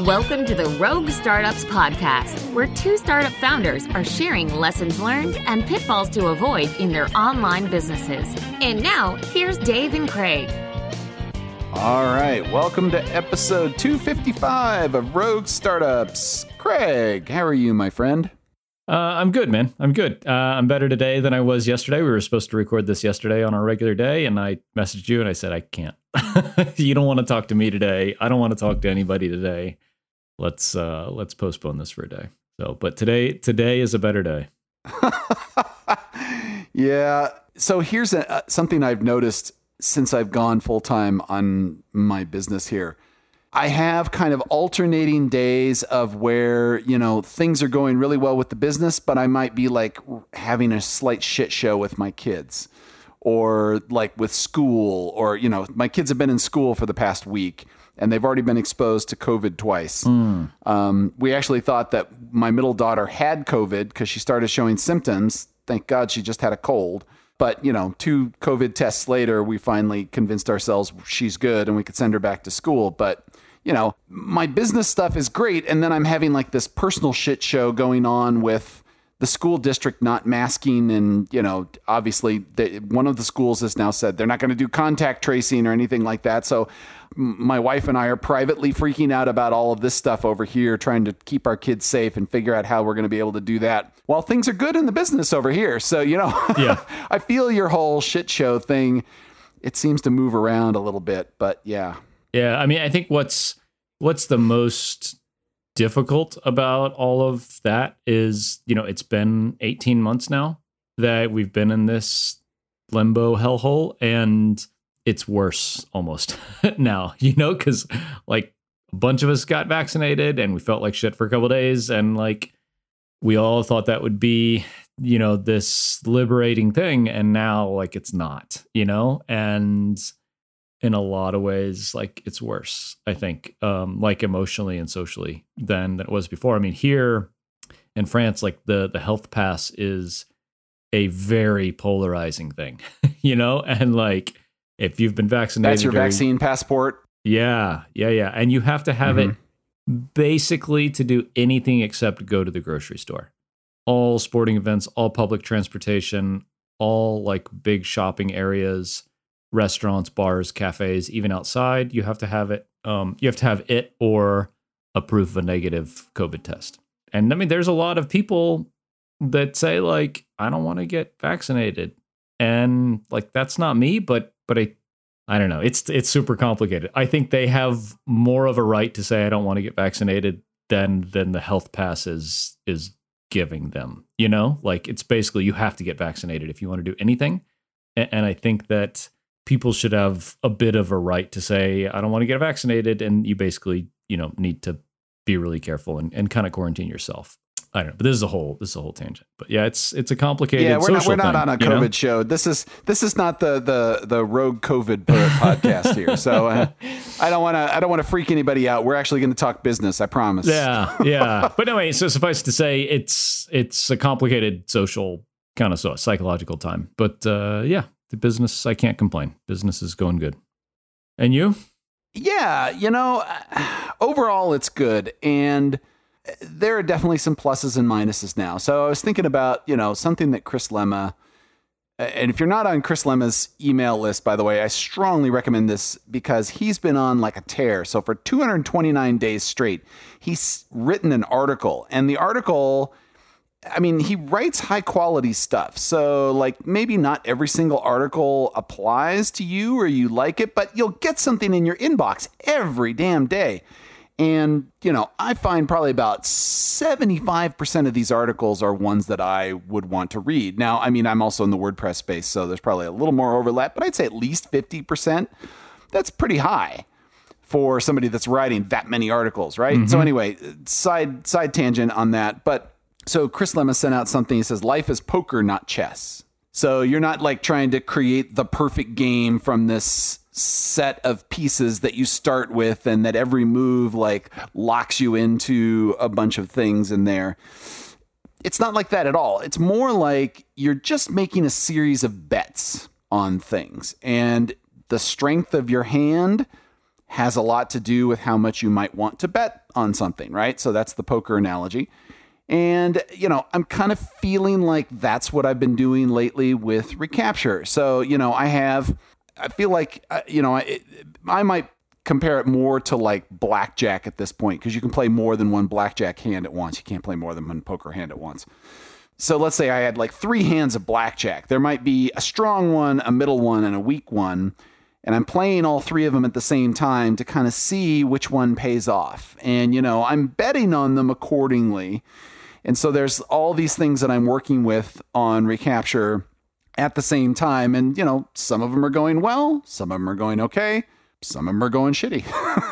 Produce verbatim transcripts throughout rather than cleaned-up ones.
Welcome to the Rogue Startups Podcast, where two startup founders are sharing lessons learned and pitfalls to avoid in their online businesses. And now, here's Dave and Craig. All right, welcome to episode two fifty-five of Rogue Startups. Craig, how are you, my friend? Uh, I'm good, man. I'm good. Uh, I'm better today than I was yesterday. We were supposed to record this yesterday on our regular day, and I messaged you and I said, I can't. You don't want to talk to me today. I don't want to talk to anybody today. Let's uh, let's postpone this for a day. So, but today today is a better day. Yeah. So here's a, uh, something I've noticed since I've gone full time on my business here. I have kind of alternating days of where, you know, things are going really well with the business, but I might be like having a slight shit show with my kids or like with school, or, you know, my kids have been in school for the past week and they've already been exposed to COVID twice. Mm. Um, we actually thought that my middle daughter had COVID because she started showing symptoms. Thank God she just had a cold. But, you know, two COVID tests later, we finally convinced ourselves she's good and we could send her back to school. But, you know, my business stuff is great. And then I'm having like this personal shit show going on with the school district not masking. And, you know, obviously they, one of the schools has now said they're not going to do contact tracing or anything like that. So my wife and I are privately freaking out about all of this stuff over here, trying to keep our kids safe and figure out how we're going to be able to do that while things are good in the business over here. So, you know, yeah. I feel your whole shit show thing. It seems to move around a little bit, but yeah. Yeah. I mean, I think what's, what's the most difficult about all of that is, you know, it's been eighteen months now that we've been in this limbo hellhole, and it's worse almost now, you know, because like a bunch of us got vaccinated and we felt like shit for a couple of days. And like, we all thought that would be, you know, this liberating thing. And now like, it's not, you know, and in a lot of ways, like it's worse, I think, um, like emotionally and socially than, than it was before. I mean, here in France, like the, the health pass is a very polarizing thing, you know, and like, if you've been vaccinated, that's your or, vaccine passport. Yeah, yeah, yeah. And you have to have mm-hmm. it basically to do anything except go to the grocery store. All sporting events, all public transportation, all like big shopping areas, restaurants, bars, cafes, even outside, you have to have it. Um, you have to have it or a proof of a negative COVID test. And I mean, there's a lot of people that say like, I don't want to get vaccinated. And like, that's not me, but But I, I don't know. It's it's super complicated. I think they have more of a right to say I don't want to get vaccinated than than the health pass is is giving them. You know, like it's basically you have to get vaccinated if you want to do anything. And, and I think that people should have a bit of a right to say I don't want to get vaccinated, and you basically you know need to be really careful and, and kind of quarantine yourself. I don't know, but this is a whole this is a whole tangent. But yeah, it's it's a complicated. Yeah, we're not we're not thing, on a COVID know? show. This is this is not the the the Rogue COVID podcast here. So uh, I don't want to I don't want to freak anybody out. We're actually going to talk business. I promise. Yeah, yeah. But anyway, so suffice to say, it's it's a complicated social kind of so psychological time. But uh, yeah, the business, I can't complain. Business is going good. And you? Yeah, you know, overall it's good. And there are definitely some pluses and minuses now. So I was thinking about, you know, something that Chris Lema, and if you're not on Chris Lema's email list, by the way, I strongly recommend this because he's been on like a tear. So for two hundred twenty-nine days straight, he's written an article, and the article, I mean, he writes high quality stuff. So like maybe not every single article applies to you or you like it, but you'll get something in your inbox every damn day. And, you know, I find probably about seventy-five percent of these articles are ones that I would want to read. Now, I mean, I'm also in the WordPress space, so there's probably a little more overlap, but I'd say at least fifty percent. That's pretty high for somebody that's writing that many articles, right? Mm-hmm. So anyway, side side tangent on that. But so Chris Lema sent out something. He says, life is poker, not chess. So you're not like trying to create the perfect game from this set of pieces that you start with and that every move like locks you into a bunch of things in there. It's not like that at all. It's more like you're just making a series of bets on things, and the strength of your hand has a lot to do with how much you might want to bet on something, right? So that's the poker analogy. And, you know, I'm kind of feeling like that's what I've been doing lately with Recapture. So, you know, I have, I feel like, uh, you know, I, I might compare it more to like blackjack at this point, because you can play more than one blackjack hand at once. You can't play more than one poker hand at once. So let's say I had like three hands of blackjack. There might be a strong one, a middle one, and a weak one. And I'm playing all three of them at the same time to kind of see which one pays off. And, you know, I'm betting on them accordingly. And so there's all these things that I'm working with on Recapture at the same time. And, you know, some of them are going well, some of them are going okay, some of them are going shitty.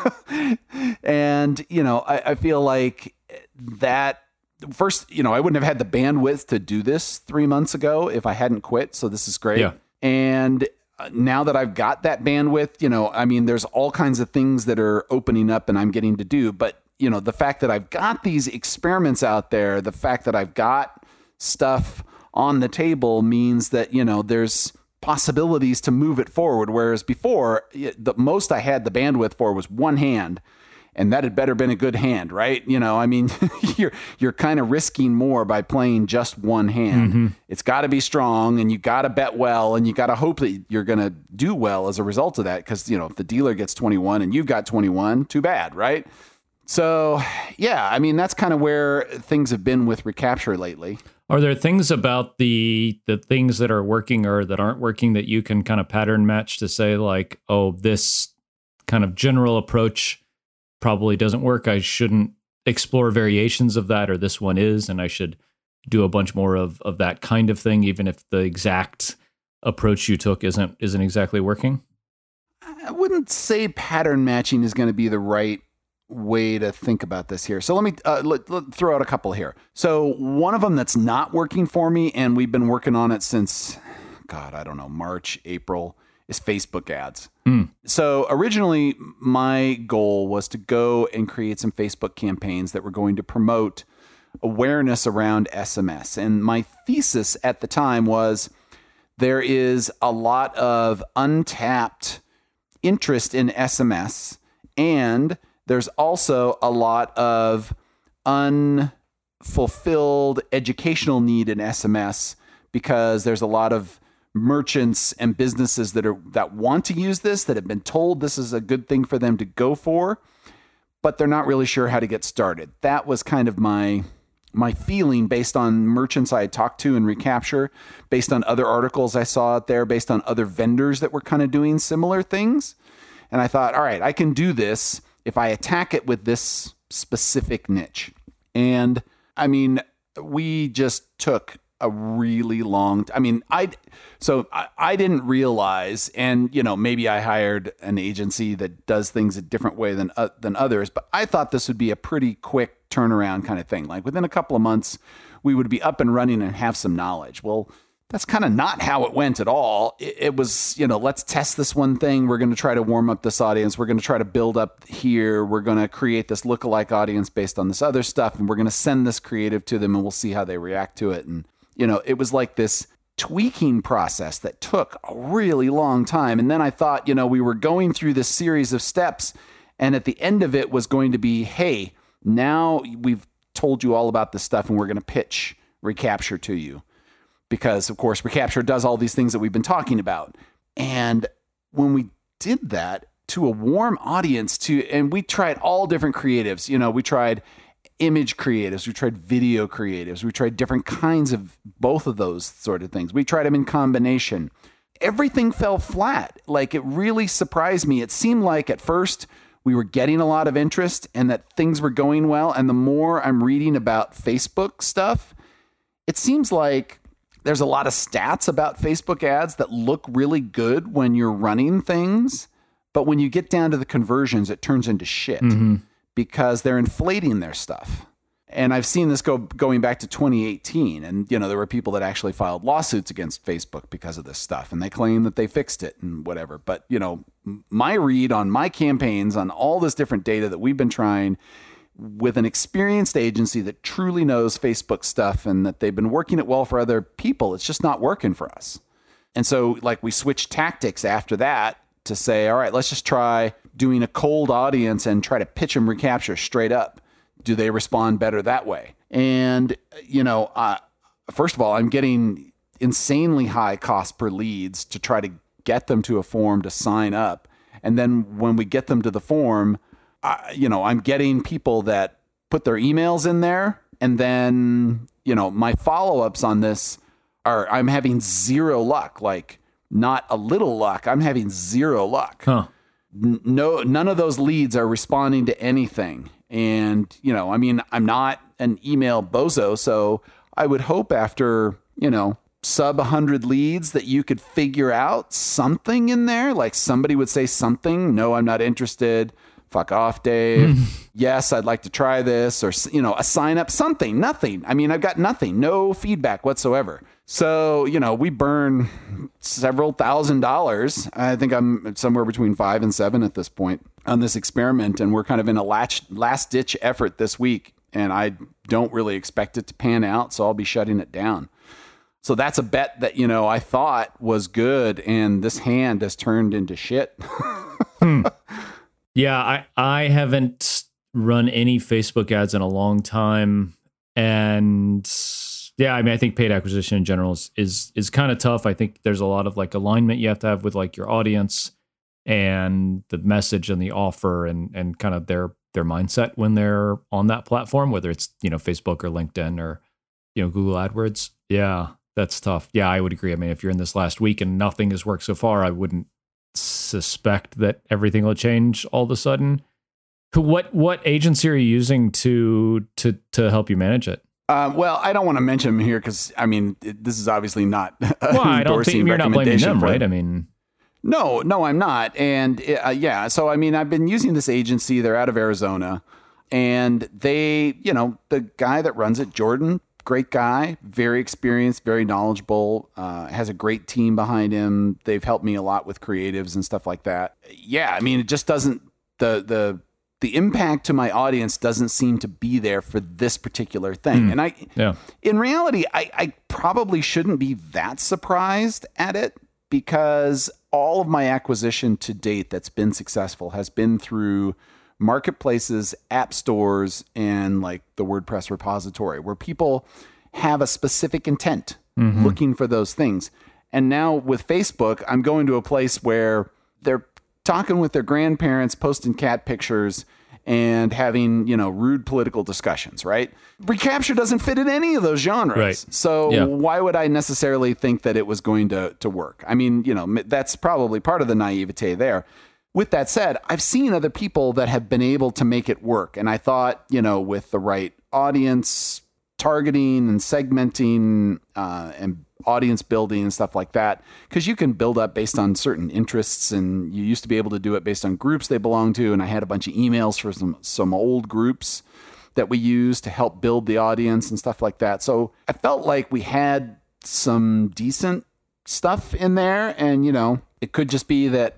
And, you know, I, I feel like that first, you know, I wouldn't have had the bandwidth to do this three months ago if I hadn't quit. So this is great. Yeah. And now that I've got that bandwidth, you know, I mean, there's all kinds of things that are opening up and I'm getting to do. But, you know, the fact that I've got these experiments out there, the fact that I've got stuff on the table means that, you know, there's possibilities to move it forward. Whereas before, the most I had the bandwidth for was one hand. And that had better been a good hand, right? You know, I mean, you're you're kind of risking more by playing just one hand. Mm-hmm. It's got to be strong, and you got to bet well, and you got to hope that you're going to do well as a result of that. Because, you know, if the dealer gets twenty-one and you've got twenty-one, too bad, right? So, yeah, I mean, that's kind of where things have been with Recapture lately. Are there things about the the things that are working or that aren't working that you can kind of pattern match to say, like, oh, this kind of general approach probably doesn't work, I shouldn't explore variations of that, or this one is, and I should do a bunch more of, of that kind of thing, even if the exact approach you took isn't isn't exactly working? I wouldn't say pattern matching is going to be the right way to think about this here. So let me uh, let, let throw out a couple here. So one of them that's not working for me, and we've been working on it since, God, I don't know, March, April, is Facebook ads. Mm. So originally my goal was to go and create some Facebook campaigns that were going to promote awareness around S M S. And my thesis at the time was there is a lot of untapped interest in S M S, and there's also a lot of unfulfilled educational need in S M S, because there's a lot of merchants and businesses that are that want to use this, that have been told this is a good thing for them to go for, but they're not really sure how to get started. That was kind of my my feeling based on merchants I had talked to in Recapture, based on other articles I saw out there, based on other vendors that were kind of doing similar things. And I thought, all right, I can do this if I attack it with this specific niche. And I mean, we just took a really long, I mean, I, so I, I didn't realize, and, you know, maybe I hired an agency that does things a different way than, uh, than others, but I thought this would be a pretty quick turnaround kind of thing. Like within a couple of months, we would be up and running and have some knowledge. Well, that's kind of not how it went at all. It, it was, you know, let's test this one thing. We're going to try to warm up this audience. We're going to try to build up here. We're going to create this lookalike audience based on this other stuff. And we're going to send this creative to them and we'll see how they react to it. And, you know, it was like this tweaking process that took a really long time. And then I thought, you know, we were going through this series of steps, and at the end of it was going to be, hey, now we've told you all about this stuff and we're going to pitch Recapture to you. Because, of course, Recapture does all these things that we've been talking about. And when we did that to a warm audience, to and we tried all different creatives. You know, we tried image creatives, we tried video creatives, we tried different kinds of both of those sort of things. We tried them in combination. Everything fell flat. Like, it really surprised me. It seemed like at first we were getting a lot of interest and that things were going well. And the more I'm reading about Facebook stuff, it seems like there's a lot of stats about Facebook ads that look really good when you're running things. But when you get down to the conversions, it turns into shit. Mm-hmm. Because they're inflating their stuff. And I've seen this go going back to twenty eighteen. And, you know, there were people that actually filed lawsuits against Facebook because of this stuff. And they claim that they fixed it and whatever. But, you know, my read on my campaigns, on all this different data that we've been trying with an experienced agency that truly knows Facebook stuff and that they've been working it well for other people, it's just not working for us. And so, like, we switched tactics after that to say, all right, let's just try doing a cold audience and try to pitch them recapture straight up? Do they respond better that way? And, you know, uh, first of all, I'm getting insanely high cost per leads to try to get them to a form to sign up. And then when we get them to the form, I, you know, I'm getting people that put their emails in there. And then, you know, my follow-ups on this are, I'm having zero luck, like not a little luck. I'm having zero luck. Huh. N- no, none of those leads are responding to anything. And, you know, I mean, I'm not an email bozo, so I would hope after, you know, sub one hundred leads that you could figure out something in there. Like somebody would say something, no, I'm not interested. Fuck off, Dave. Yes, I'd like to try this, or, you know, a sign up, something, nothing. I mean, I've got nothing, no feedback whatsoever. So, you know, we burn several thousand dollars. I think I'm somewhere between five and seven at this point on this experiment. And we're kind of in a last ditch effort this week. And I don't really expect it to pan out. So I'll be shutting it down. So that's a bet that, you know, I thought was good. And this hand has turned into shit. hmm. Yeah, I, I haven't run any Facebook ads in a long time. And yeah, I mean, I think paid acquisition in general is is, is kind of tough. I think there's a lot of like alignment you have to have with like your audience and the message and the offer and and kind of their their mindset when they're on that platform, whether it's, you know, Facebook or LinkedIn or, you know, Google AdWords. Yeah, that's tough. Yeah, I would agree. I mean, if you're in this last week and nothing has worked so far, I wouldn't suspect that everything will change all of a sudden. What what agency are you using to to to help you manage it? Uh, well, I don't want to mention them here because, I mean, it, this is obviously not well, I don't think you're not blaming them, right? I mean, no, no, I'm not. And uh, yeah, so I mean, I've been using this agency. They're out of Arizona, and they, you know, the guy that runs it, Jordan, great guy, very experienced, very knowledgeable, uh, has a great team behind him. They've helped me a lot with creatives and stuff like that. Yeah, I mean, it just doesn't the the. The impact to my audience doesn't seem to be there for this particular thing. Mm, and I, yeah. in reality, I, I probably shouldn't be that surprised at it because all of my acquisition to date that's been successful has been through marketplaces, app stores, and like the WordPress repository where people have a specific intent mm-hmm. looking for those things. And now with Facebook, I'm going to a place where they're talking with their grandparents, posting cat pictures, and having, you know, rude political discussions, right? Recapture doesn't fit in any of those genres. Right. So yeah. why would I necessarily think that it was going to, to work? I mean, you know, that's probably part of the naivete there. With that said, I've seen other people that have been able to make it work. And I thought, you know, with the right audience targeting and segmenting uh, and audience building and stuff like that, because you can build up based on certain interests, and you used to be able to do it based on groups they belong to. And I had a bunch of emails for some some old groups that we used to help build the audience and stuff like that. So I felt like we had some decent stuff in there, and you know, it could just be that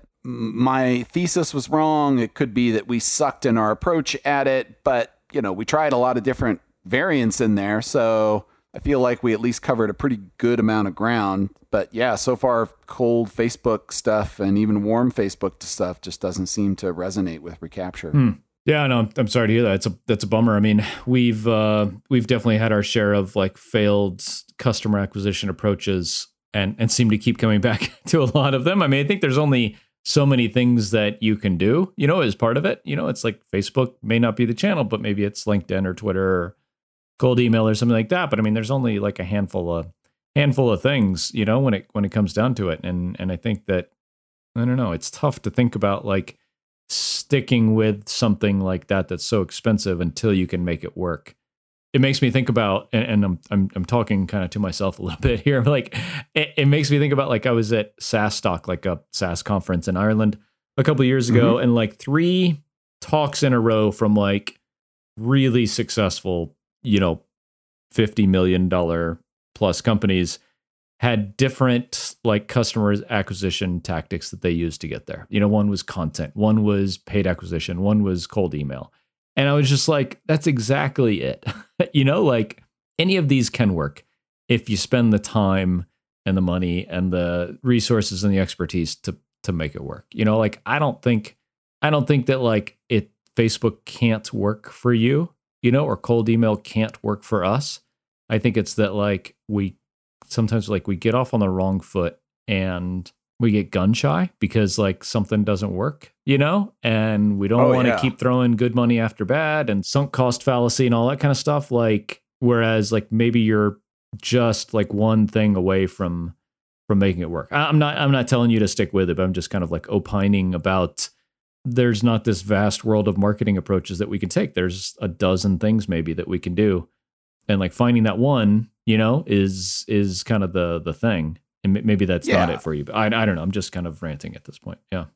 my thesis was wrong. It could be that we sucked in our approach at it, but you know, we tried a lot of different variants in there, so I feel like we at least covered a pretty good amount of ground. But yeah, so far, cold Facebook stuff and even warm Facebook stuff just doesn't seem to resonate with Recapture. Hmm. Yeah, no, I'm sorry to hear that. It's a that's a bummer. I mean, we've uh, we've definitely had our share of like failed customer acquisition approaches, and and seem to keep coming back to a lot of them. I mean, I think there's only so many things that you can do, you know, as part of it. You know, it's like Facebook may not be the channel, but maybe it's LinkedIn or Twitter or cold email or something like that. But I mean, there's only like a handful of handful of things, you know, when it when it comes down to it. And and I think that, I don't know, it's tough to think about like sticking with something like that that's so expensive until you can make it work. It makes me think about, and, and I'm I'm I'm talking kind of to myself a little bit here. Like it, it makes me think about like I was at SaaStock, like a SaaS conference in Ireland a couple of years ago, mm-hmm. and like three talks in a row from like really successful, you know, fifty million dollars plus companies had different like customer acquisition tactics that they used to get there. You know, one was content, one was paid acquisition, one was cold email. And I was just like, that's exactly it. You know, like any of these can work if you spend the time and the money and the resources and the expertise to to make it work. You know, like I don't think I don't think that like it Facebook can't work for you, you know, or cold email can't work for us. I think it's that like we sometimes like we get off on the wrong foot and we get gun shy because like something doesn't work, you know, and we don't oh, want to yeah. keep throwing good money after bad and sunk cost fallacy and all that kind of stuff. Like, whereas like maybe you're just like one thing away from from making it work. I'm not I'm not telling you to stick with it, but I'm just kind of like opining about there's not this vast world of marketing approaches that we can take. There's a dozen things maybe that we can do. And like finding that one, you know, is is kind of the the thing. And maybe that's yeah. not it for you. But I, I don't know. I'm just kind of ranting at this point. Yeah.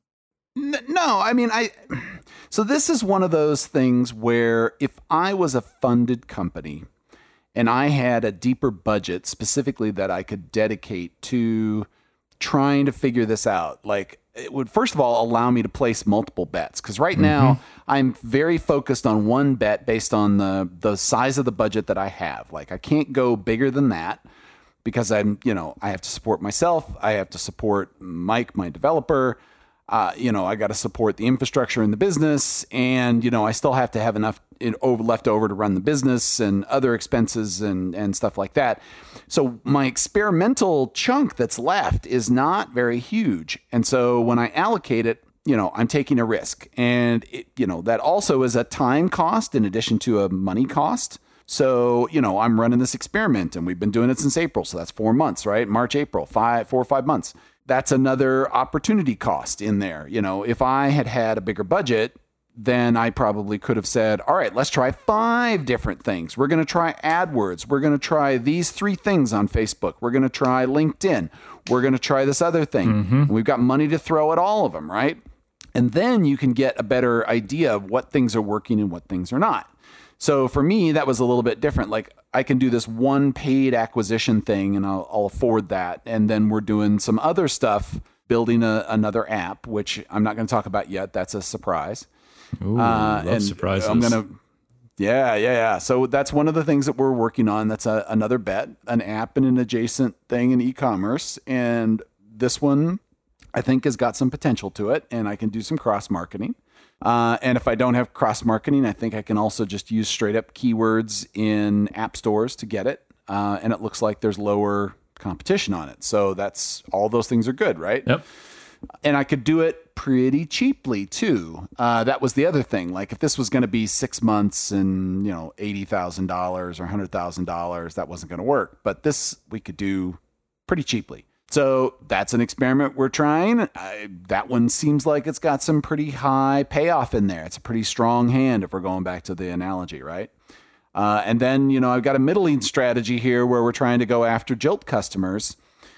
No, I mean, I. So this is one of those things where if I was a funded company and I had a deeper budget specifically that I could dedicate to trying to figure this out, like it would first of all allow me to place multiple bets. Because right mm-hmm. now I'm very focused on one bet based on the the size of the budget that I have. Like I can't go bigger than that. Because I'm, you know, I have to support myself. I have to support Mike, my developer. Uh, you know, I got to support the infrastructure in the business, and you know, I still have to have enough in, over, left over to run the business and other expenses and and stuff like that. So my experimental chunk that's left is not very huge, and so when I allocate it, you know, I'm taking a risk, and it, you know, that also is a time cost in addition to a money cost. So, you know, I'm running this experiment and we've been doing it since April. So that's four months, right? March, April, five, four or five months. That's another opportunity cost in there. You know, if I had had a bigger budget, then I probably could have said, all right, let's try five different things. We're going to try AdWords. We're going to try these three things on Facebook. We're going to try LinkedIn. We're going to try this other thing. Mm-hmm. And we've got money to throw at all of them, right? And then you can get a better idea of what things are working and what things are not. So for me, that was a little bit different. Like I can do this one paid acquisition thing and I'll, I'll afford that. And then we're doing some other stuff, building a, another app, which I'm not going to talk about yet. That's a surprise. Ooh, uh, love and surprises. I'm going to, yeah, yeah, yeah. So that's one of the things that we're working on. That's a, another bet, an app and an adjacent thing in e-commerce. And this one I think has got some potential to it and I can do some cross marketing. Uh, and if I don't have cross marketing, I think I can also just use straight up keywords in app stores to get it. Uh, and it looks like there's lower competition on it. So that's all those things are good, right? Yep. And I could do it pretty cheaply too. Uh, that was the other thing. Like if this was going to be six months and, you know, eighty thousand dollars or one hundred thousand dollars, that wasn't going to work. But this we could do pretty cheaply. So that's an experiment we're trying. I, that one seems like it's got some pretty high payoff in there. It's a pretty strong hand if we're going back to the analogy, right? Uh, and then, you know, I've got a middling strategy here where we're trying to go after Jilt customers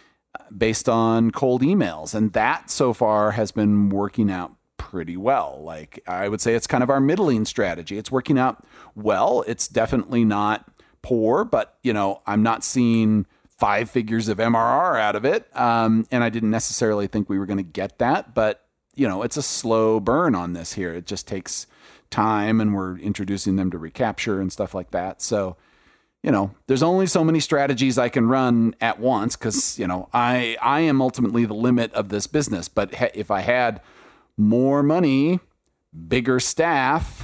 based on cold emails. And that so far has been working out pretty well. Like I would say it's kind of our middling strategy. It's working out well. It's definitely not poor, but, you know, I'm not seeing five figures of M R R out of it. Um, and I didn't necessarily think we were going to get that, but you know, it's a slow burn on this here. It just takes time and we're introducing them to recapture and stuff like that. So, you know, there's only so many strategies I can run at once because, you know, I, I am ultimately the limit of this business. But ha- if I had more money, bigger staff,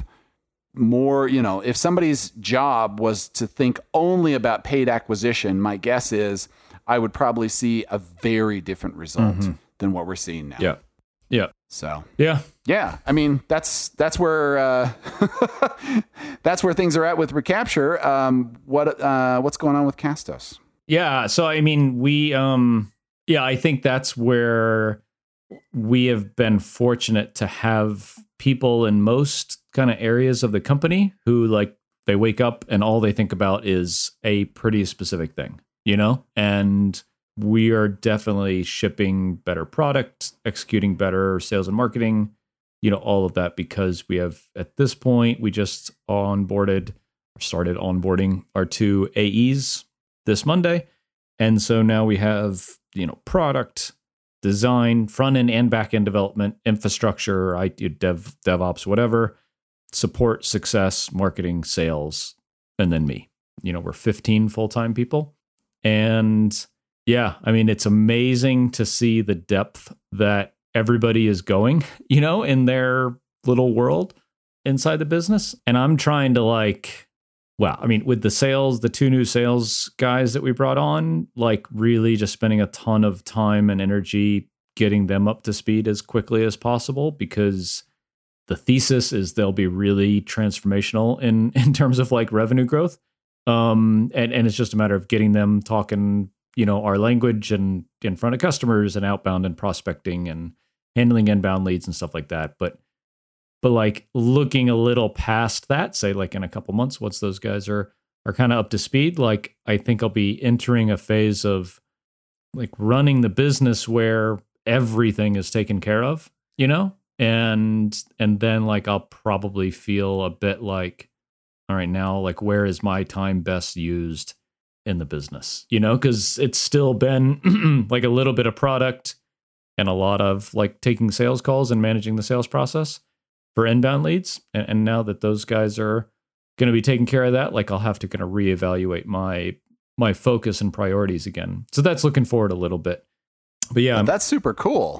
more, you know, if somebody's job was to think only about paid acquisition, my guess is I would probably see a very different result mm-hmm. than what we're seeing now. Yeah. Yeah. So, yeah. Yeah. I mean, that's, that's where, uh, that's where things are at with Recapture. Um, what, uh, what's going on with Castos? Yeah. So, I mean, we, um, yeah, I think that's where we have been fortunate to have people in most kind of areas of the company who like they wake up and all they think about is a pretty specific thing, you know, and we are definitely shipping better product, executing better sales and marketing, you know, all of that because we have at this point, we just onboarded or started onboarding our two A Es this Monday. And so now we have, you know, product, design, front end and back end development, infrastructure, I T, dev, DevOps, whatever, support, success, marketing, sales, and then me. You know, we're fifteen full-time people. And yeah, I mean, it's amazing to see the depth that everybody is going, you know, in their little world inside the business. And I'm trying to like, well, I mean, with the sales, the two new sales guys that we brought on, like really just spending a ton of time and energy getting them up to speed as quickly as possible, because the thesis is they'll be really transformational in, in terms of like revenue growth. Um, and, and it's just a matter of getting them talking, you know, our language and in front of customers and outbound and prospecting and handling inbound leads and stuff like that. But But like looking a little past that, say like in a couple months, once those guys are are kind of up to speed, like I think I'll be entering a phase of like running the business where everything is taken care of, you know? And and then like I'll probably feel a bit like, all right, now like where is my time best used in the business? You know, because it's still been like a little bit of product and a lot of like taking sales calls and managing the sales process for inbound leads. And, and now that those guys are going to be taking care of that, like I'll have to kind of reevaluate my my focus and priorities again. So that's looking forward a little bit. But yeah, well, that's super cool.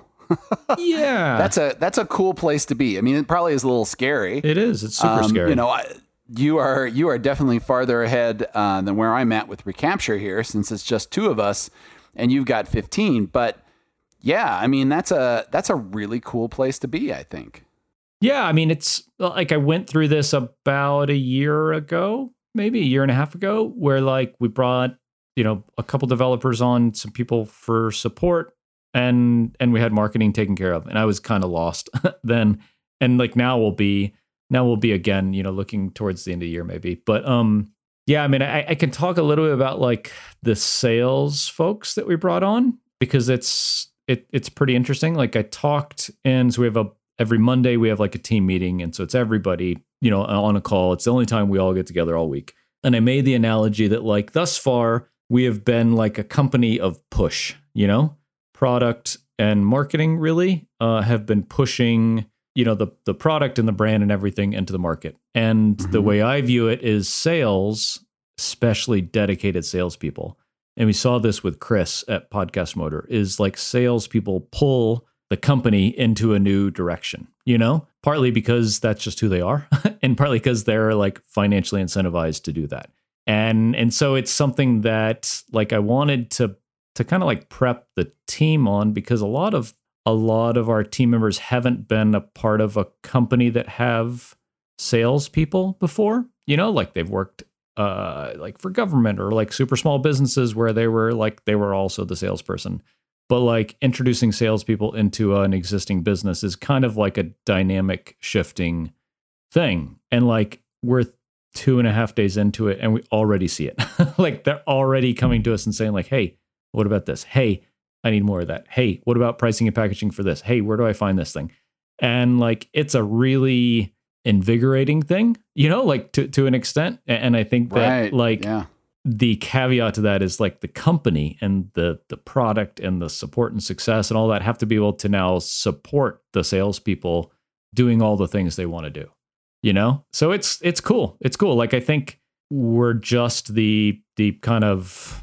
Yeah, that's a that's a cool place to be. I mean, it probably is a little scary. It is. It's super um, scary. You know, I, you are you are definitely farther ahead uh, than where I'm at with Recapture here, since it's just two of us, and you've got fifteen. But yeah, I mean, that's a that's a really cool place to be, I think. Yeah, I mean, it's like I went through this about a year ago, maybe a year and a half ago, where like we brought, you know, a couple developers on, some people for support, and and we had marketing taken care of. And I was kind of lost then. And like now we'll be now we'll be again, you know, looking towards the end of the year maybe. But um yeah, I mean, I, I can talk a little bit about like the sales folks that we brought on, because it's it it's pretty interesting. Like I talked, and so we have a every Monday we have like a team meeting. And so it's everybody, you know, on a call. It's the only time we all get together all week. And I made the analogy that like thus far we have been like a company of push, you know, product and marketing really uh, have been pushing, you know, the, the product and the brand and everything into the market. And mm-hmm. the way I view it is sales, especially dedicated salespeople. And we saw this with Chris at Podcast Motor, is like salespeople pull the company into a new direction, you know, partly because that's just who they are, and partly because they're like financially incentivized to do that. And and so it's something that like I wanted to to kind of like prep the team on, because a lot of a lot of our team members haven't been a part of a company that have salespeople before, you know, like they've worked uh, like for government or like super small businesses where they were like they were also the salesperson. But like introducing salespeople into an existing business is kind of like a dynamic shifting thing. And like we're two and a half days into it and we already see it. Like they're already coming to us and saying like, hey, what about this? Hey, I need more of that. Hey, what about pricing and packaging for this? Hey, where do I find this thing? And like, it's a really invigorating thing, you know, like to, to an extent. And I think that right. like, yeah. the caveat to that is like the company and the the product and the support and success and all that have to be able to now support the salespeople doing all the things they want to do, you know? So it's it's cool. It's cool. Like I think we're just the the kind of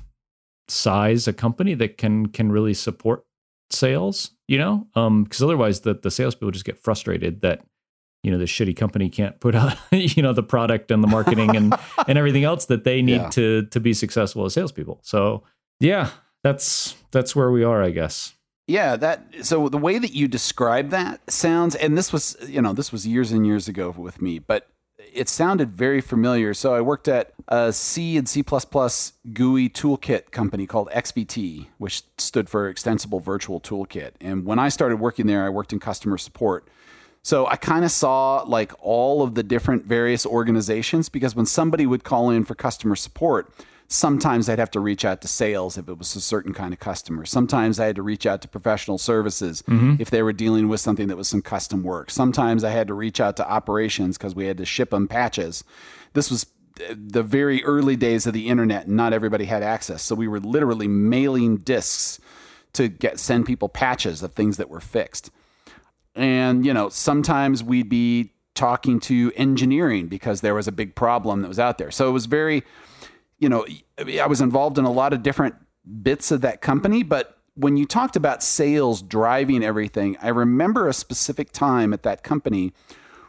size a company that can can really support sales, you know? Um, because otherwise the the salespeople just get frustrated that, you know, the shitty company can't put out, you know, the product and the marketing and, and everything else that they need yeah. to to be successful as salespeople. So yeah, that's that's where we are, I guess. Yeah, that so the way that you describe that sounds, and this was, you know, this was years and years ago with me, but it sounded very familiar. So I worked at a C and C plus plus G U I toolkit company called X V T, which stood for Extensible Virtual Toolkit. And when I started working there, I worked in customer support. So I kind of saw like all of the different various organizations, because when somebody would call in for customer support, sometimes I'd have to reach out to sales if it was a certain kind of customer. Sometimes I had to reach out to professional services mm-hmm. if they were dealing with something that was some custom work. Sometimes I had to reach out to operations because we had to ship them patches. This was the very early days of the internet, and not everybody had access. So we were literally mailing discs to get send people patches of things that were fixed. And, you know, sometimes we'd be talking to engineering because there was a big problem that was out there. So it was very, you know, I was involved in a lot of different bits of that company. But when you talked about sales driving everything, I remember a specific time at that company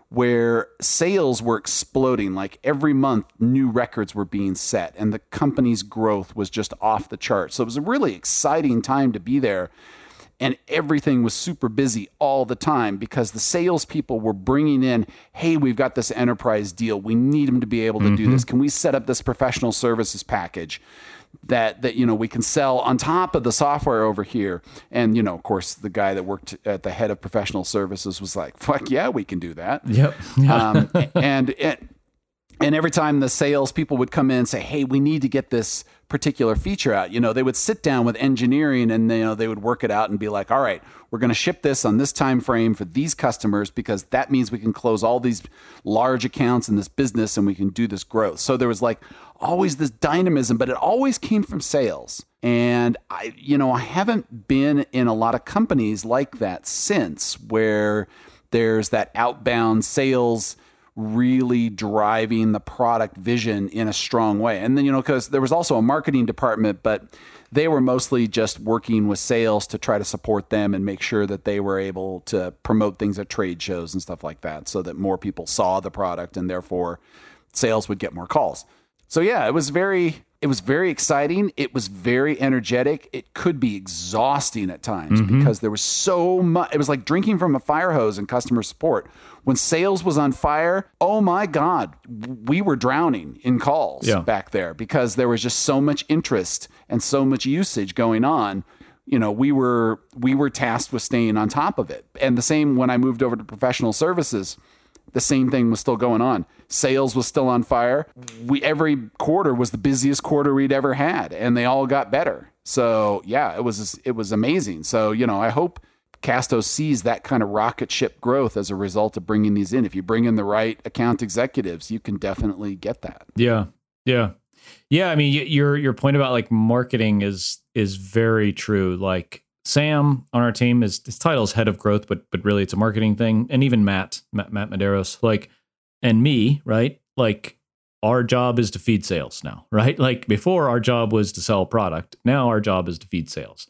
where sales were exploding. Like every month, new records were being set, and the company's growth was just off the charts. So it was a really exciting time to be there. And everything was super busy all the time because the salespeople were bringing in, hey, we've got this enterprise deal. We need them to be able to mm-hmm. do this. Can we set up this professional services package that, that, you know, we can sell on top of the software over here? And, you know, of course, the guy that worked at the head of professional services was like, fuck yeah, we can do that. Yep. um, and, and, and every time the salespeople would come in and say, hey, we need to get this particular feature out, you know, they would sit down with engineering and, you know, they would work it out and be like, all right, we're going to ship this on this time frame for these customers because that means we can close all these large accounts in this business and we can do this growth. So there was like always this dynamism, but it always came from sales. And I, you know, I haven't been in a lot of companies like that since, where there's that outbound sales really driving the product vision in a strong way. And then, you know, because there was also a marketing department, but they were mostly just working with sales to try to support them and make sure that they were able to promote things at trade shows and stuff like that so that more people saw the product and therefore sales would get more calls. So yeah, it was very, it was very exciting. It was very energetic. It could be exhausting at times mm-hmm. because there was so much. It was like drinking from a fire hose in customer support. When sales was on fire, oh my God, we were drowning in calls yeah. back there because there was just so much interest and so much usage going on. You know, we were we were tasked with staying on top of it. And the same when I moved over to professional services, the same thing was still going on. Sales was still on fire. We every quarter was the busiest quarter we'd ever had, and they all got better. So yeah, it was it was amazing. So, you know, I hope Castos sees that kind of rocket ship growth as a result of bringing these in. If you bring in the right account executives, you can definitely get that. Yeah, yeah, yeah. I mean, your your point about like marketing is is very true. Like Sam on our team is his title is head of growth, but but really it's a marketing thing. And even Matt, Matt, Matt Medeiros, like, and me, right? Like our job is to feed sales now, right? Like before our job was to sell a product. Now our job is to feed sales.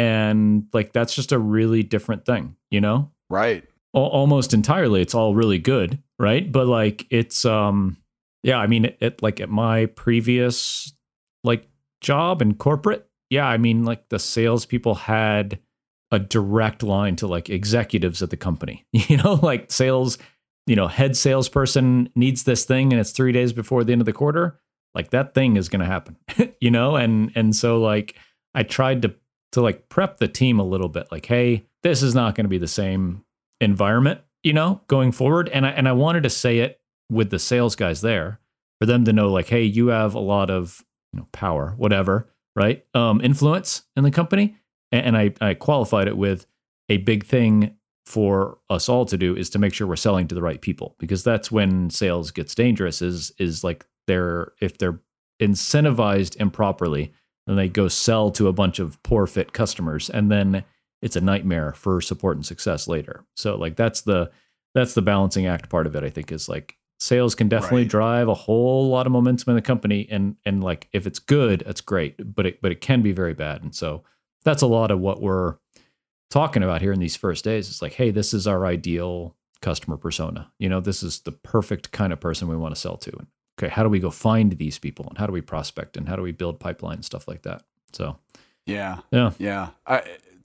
And like, that's just a really different thing, you know? Right. Al- almost entirely. It's all really good. Right. But like, it's, um, yeah, I mean, it, it like at my previous like job in corporate, yeah, I mean, like the salespeople had a direct line to like executives at the company, you know, like sales, you know, head salesperson needs this thing and it's three days before the end of the quarter. Like that thing is going to happen, you know? And, and so like, I tried to, to like prep the team a little bit like, hey, this is not going to be the same environment, you know, going forward. And I, and I wanted to say it with the sales guys there for them to know like, hey, you have a lot of, you know, power, whatever, right? Um, influence in the company. And, and I, I qualified it with a big thing for us all to do is to make sure we're selling to the right people, because that's when sales gets dangerous is, is like they're, if they're incentivized improperly, and they go sell to a bunch of poor fit customers, and then it's a nightmare for support and success later. So like that's the that's the balancing act part of it, I think, is like sales can definitely right. drive a whole lot of momentum in the company, and and like if it's good, that's great, but it but it can be very bad. And so that's a lot of what we're talking about here in these first days. It's like, hey, this is our ideal customer persona. You know, this is the perfect kind of person we want to sell to. Okay, how do we go find these people, and how do we prospect, and how do we build pipeline and stuff like that? So, yeah, yeah, yeah. I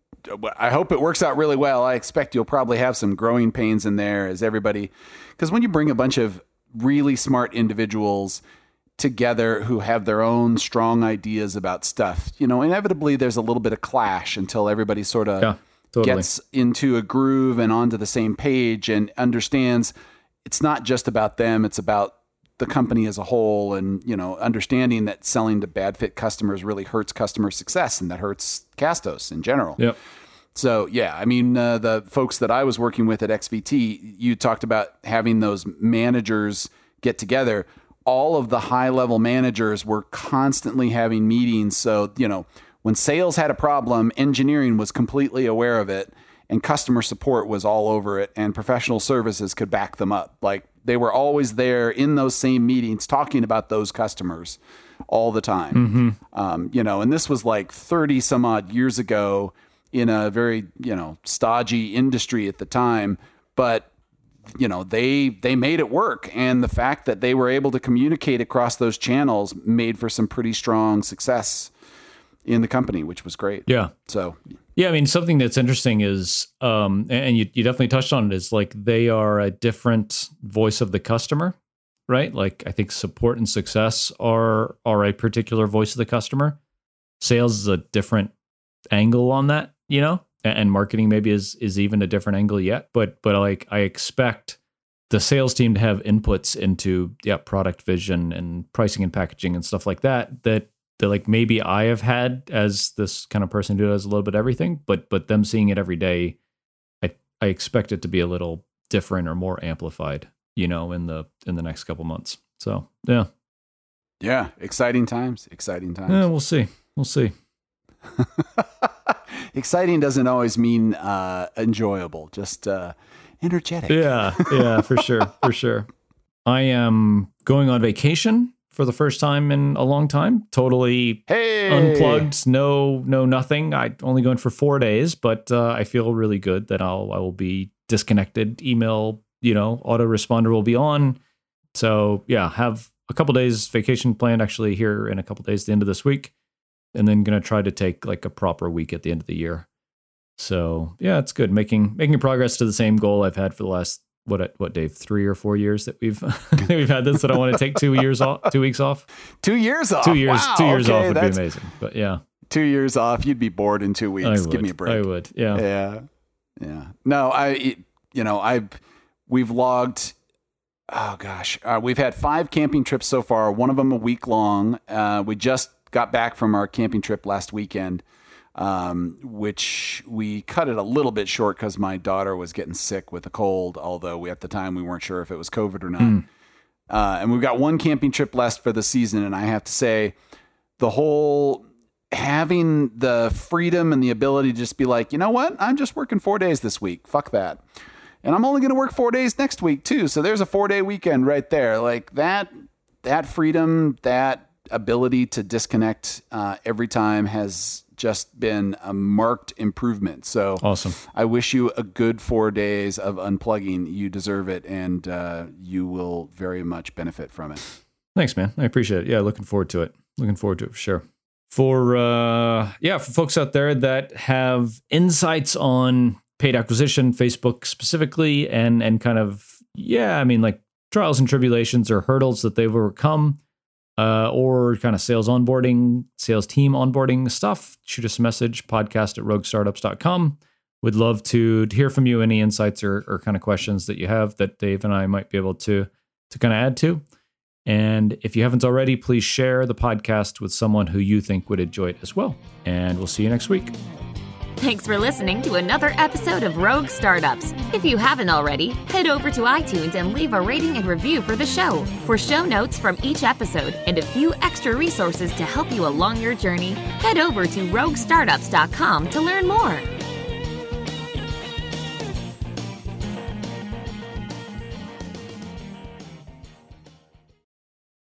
I hope it works out really well. I expect you'll probably have some growing pains in there as everybody, because when you bring a bunch of really smart individuals together who have their own strong ideas about stuff, you know, inevitably there's a little bit of clash until everybody sort of yeah, totally. gets into a groove and onto the same page and understands it's not just about them; it's about the company as a whole, and, you know, understanding that selling to bad fit customers really hurts customer success, and that hurts Castos in general. Yep. So, yeah, I mean, uh, the folks that I was working with at X V T, you talked about having those managers get together. All of the high level managers were constantly having meetings. So, you know, when sales had a problem, engineering was completely aware of it, and customer support was all over it, and professional services could back them up. Like, they were always there in those same meetings talking about those customers all the time. Mm-hmm. Um, you know, and this was like thirty some odd years ago in a very, you know, stodgy industry at the time. But you know, they they made it work. And the fact that they were able to communicate across those channels made for some pretty strong success in the company, which was great. Yeah. So, yeah, I mean, something that's interesting is, um, and you, you definitely touched on it, is like they are a different voice of the customer, right? Like I think support and success are are a particular voice of the customer. Sales is a different angle on that, you know, and marketing maybe is is even a different angle yet. But but like I expect the sales team to have inputs into yeah product vision and pricing and packaging and stuff like that. That that like maybe I have had as this kind of person who does a little bit of everything, but but them seeing it every day, I I expect it to be a little different or more amplified, you know, in the in the next couple months. So yeah, yeah, exciting times, exciting times. Yeah, we'll see, we'll see. Exciting doesn't always mean uh, enjoyable, just uh, energetic. Yeah, yeah, for sure, for sure. I am going on vacation for the first time in a long time. Totally hey. unplugged, no, no, nothing. I only going for four days, but uh, I feel really good that I'll I will be disconnected. Email, you know, autoresponder will be on. So yeah, have a couple days vacation planned actually here in a couple days, the end of this week, and then gonna try to take like a proper week at the end of the year. So yeah, it's good making making progress to the same goal I've had for the last. What, what, Dave, three or four years that we've we've had this, that I want to take two years off, two weeks off. Two years off. Two years, wow, two years okay, off would be amazing. But yeah. Two years off. You'd be bored in two weeks. I would, Give me a break. I would. Yeah. Yeah. Yeah. No, I, you know, I've, we've logged, oh gosh, uh, we've had five camping trips so far. One of them a week long. Uh, we just got back from our camping trip last weekend. Um, which we cut it a little bit short because my daughter was getting sick with a cold, although we, at the time we weren't sure if it was COVID or not. Mm. Uh, and we've got one camping trip left for the season. And I have to say the whole having the freedom and the ability to just be like, you know what? I'm just working four days this week. Fuck that. And I'm only going to work four days next week too. So there's a four day weekend right there. Like that, that freedom, that ability to disconnect, uh, every time has just been a marked improvement. So awesome. I wish you a good four days of unplugging. You deserve it, and uh, you will very much benefit from it. Thanks, man. I appreciate it. Yeah, looking forward to it. Looking forward to it for sure. For uh, yeah, for folks out there that have insights on paid acquisition, Facebook specifically, and and kind of yeah, I mean like trials and tribulations or hurdles that they've overcome. Uh, or kind of sales onboarding, sales team onboarding stuff, shoot us a message, podcast at rogue startups dot com. We'd love to, to hear from you, any insights or, or kind of questions that you have that Dave and I might be able to, to kind of add to. And if you haven't already, please share the podcast with someone who you think would enjoy it as well. And we'll see you next week. Thanks for listening to another episode of Rogue Startups. If you haven't already, head over to iTunes and leave a rating and review for the show. For show notes from each episode and a few extra resources to help you along your journey, head over to rogue startups dot com to learn more.